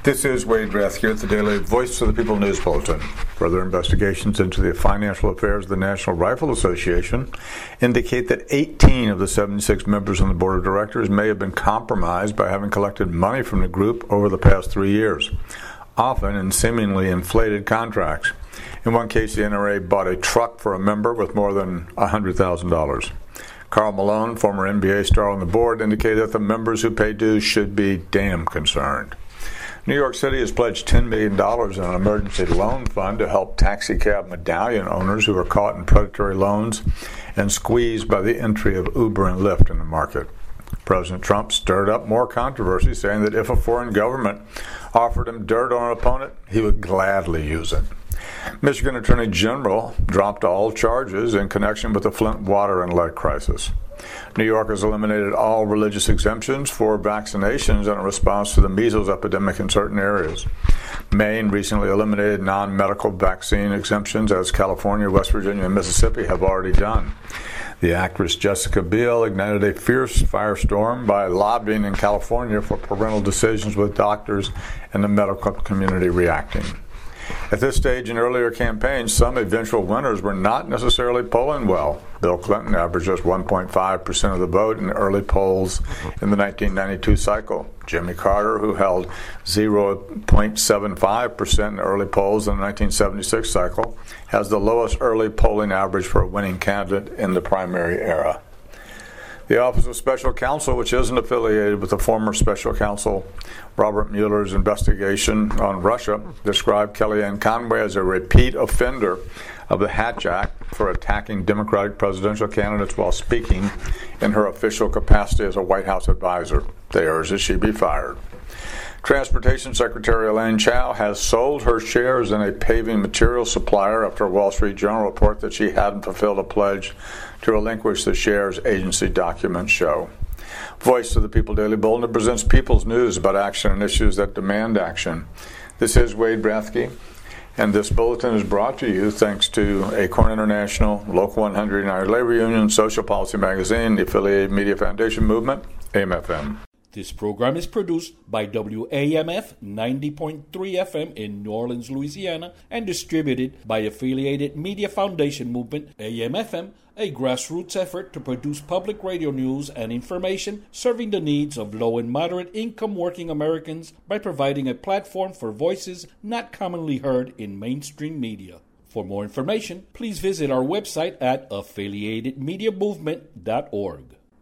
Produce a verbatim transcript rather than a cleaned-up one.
This is Wade Rathke at the Daily Voice of the People News Bulletin. Further investigations into the financial affairs of the National Rifle Association indicate that eighteen of the seventy-six members on the board of directors may have been compromised by having collected money from the group over the past three years, often in seemingly inflated contracts. In one case, the N R A bought a truck for a member with more than one hundred thousand dollars. Karl Malone, former N B A star on the board, indicated that the members who pay dues should be damn concerned. New York City has pledged ten million dollars in an emergency loan fund to help taxicab medallion owners who are caught in predatory loans and squeezed by the entry of Uber and Lyft in the market. President Trump stirred up more controversy, saying that if a foreign government offered him dirt on an opponent, he would gladly use it. Michigan Attorney General dropped all charges in connection with the Flint water and lead crisis. New York has eliminated all religious exemptions for vaccinations in response to the measles epidemic in certain areas. Maine recently eliminated non-medical vaccine exemptions, as California, West Virginia, and Mississippi have already done. The actress Jessica Biel ignited a fierce firestorm by lobbying in California for parental decisions, with doctors and the medical community reacting. At this stage in earlier campaigns, some eventual winners were not necessarily polling well. Bill Clinton averaged just one point five percent of the vote in early polls in the nineteen ninety-two cycle. Jimmy Carter, who held zero point seven five percent in early polls in the nineteen seventy-six cycle, has the lowest early polling average for a winning candidate in the primary era. The Office of Special Counsel, which isn't affiliated with the former Special Counsel Robert Mueller's investigation on Russia, described Kellyanne Conway as a repeat offender of the Hatch Act for attacking Democratic presidential candidates while speaking in her official capacity as a White House advisor. They urged that she be fired. Transportation Secretary Elaine Chao has sold her shares in a paving materials supplier after a Wall Street Journal report that she hadn't fulfilled a pledge to relinquish the shares, agency documents show. Voice of the People Daily Bulletin presents people's news about action and issues that demand action. This is Wade Rathke, and this bulletin is brought to you thanks to Acorn International, Local one hundred, United Labor Union, Social Policy Magazine, the Affiliated Media Foundation Movement, A M F M. This program is produced by W A M F ninety point three F M in New Orleans, Louisiana, and distributed by Affiliated Media Foundation Movement, A M F M, a grassroots effort to produce public radio news and information serving the needs of low and moderate income working Americans by providing a platform for voices not commonly heard in mainstream media. For more information, please visit our website at affiliated media movement dot org.